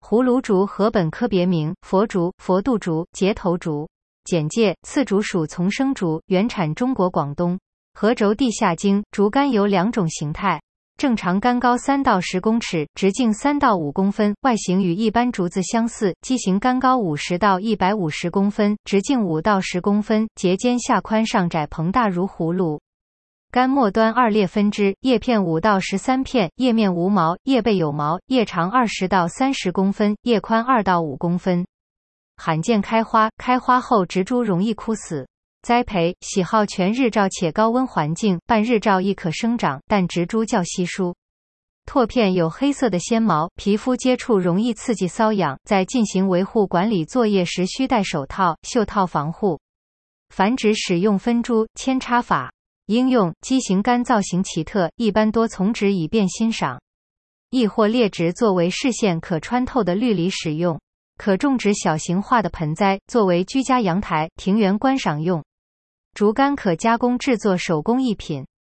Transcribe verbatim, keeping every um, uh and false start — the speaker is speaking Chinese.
葫芦竹禾本科别名：佛竹、佛度竹、节头竹。简介：刺竹属丛生竹，原产中国广东。河轴地下茎，竹竿有两种形态。正常竿高三到十公尺，直径三到五公分，外形与一般竹子相似。畸形竿高五十到一百五十公分，直径五到十公分，节间下宽上窄，膨大如葫芦。竿末端二裂分支，叶片五到十三片，叶面无毛，叶背有毛，叶长二十到三十公分，叶宽二到五公分。罕见开花，开花后植株容易枯死。栽培喜好全日照且高温环境，半日照亦可生长，但植株较稀疏。拓片有黑色的纤毛，皮肤接触容易刺激瘙痒，在进行维护管理作业时需戴手套、袖套防护。繁殖使用分株扦插法。应用：畸形竿造型奇特，一般多丛植以便欣赏，亦或列植作为视线可穿透的绿篱使用。可种植小型化的盆栽，作为居家阳台、庭园观赏用。竹竿可加工制作手工艺品。